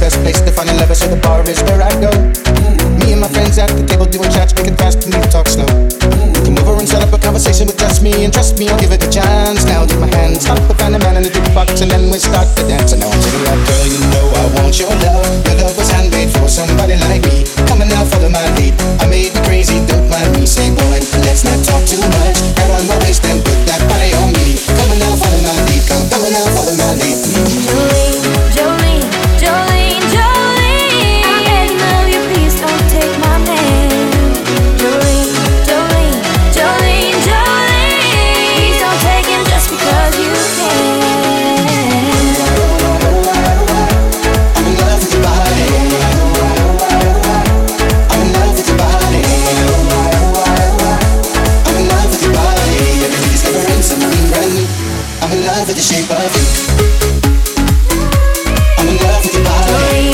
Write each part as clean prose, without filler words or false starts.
best place to find a lover, so the bar is where I go. Me and my friends at the table doing chats, making fast and we talk slow. Come over and set up a conversation with just me, and trust me, I'll give it a chance. Now take my hand, stop the find a man in the jukebox, and then we start to dance. And now I'm singing like, girl, you know I want your love. Your love was handmade for somebody like me. Coming now, follow my lead. I made me crazy, don't mind me. Say, boy, let's not talk too much. Grab on my waist and put that body on me. Coming now, follow my lead. Coming now, follow my lead. Jolene, Jolene, Jolene, I beg of you, please don't take my man. Jolene, Jolene, Jolene, Jolene, please don't take him just because you can. I'm in love with your body. I'm in love with your body. I'm in love with your body. Every day discovering something brand new. I'm in love with the shape of you. I'm in love with your body.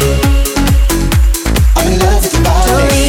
I'm in love with your body.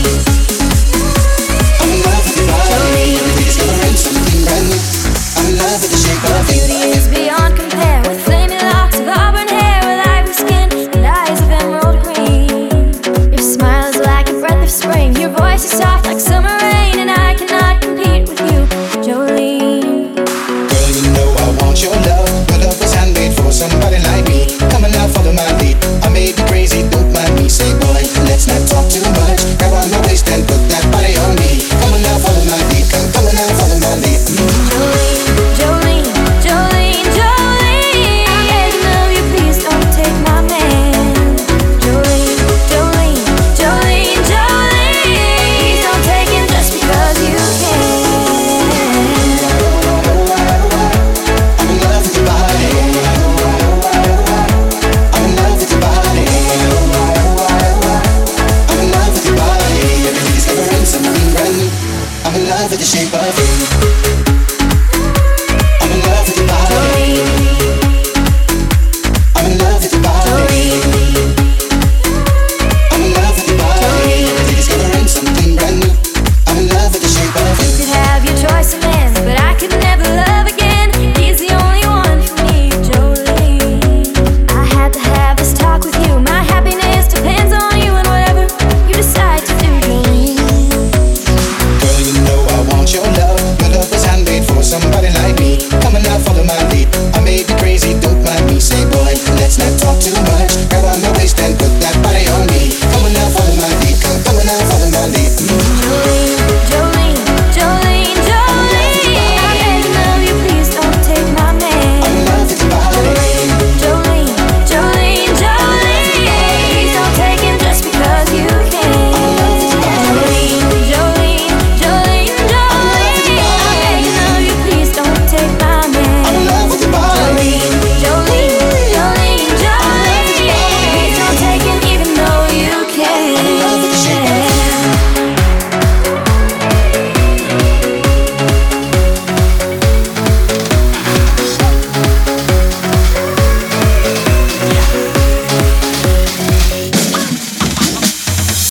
I'm in love with your body. Every day discovering something brand new. I'm in love with the shape of you. Beauty is beyond compare, with flaming locks of auburn hair, with ivory skin and eyes of emerald green. Your smile is like a breath of spring, your voice is soft like summer rain, and I cannot compete with you, Jolene. Girl, you know I want your love. Your love was handmade for somebody like me. Come on now, follow my lead. I made you crazy, don't mind me. Say, boy, let's not talk too much. Grab on my waist and put that body on me. Come on now, follow my lead. Come on now, follow my lead. Jolene, Jolene, Jolene, I beg of you, please don't take my man. Jolene, Jolene, Jolene, Jolene, please don't take him just because you can. I'm in love with your body. I'm in love with your body. I'm in love with your body. Every day discovering something brand new. I'm in love with the shape of you. I'm in love with your body. I'm in love with your body. I'm in love with your body. Every day discovering something brand new. I'm in love with the shape of you. You could have your choice of men, but I could never love again. He's the only one for me, Jolene. I had to have this talk with you. My happiness depends on you and whatever you decide to do, Jolene. Girl, you know I want your love. Your love was handmade for somebody like me. Come on now, follow my lead. I made you crazy, don't mind me. Say, boy, let's not talk too much. Grab on my waist and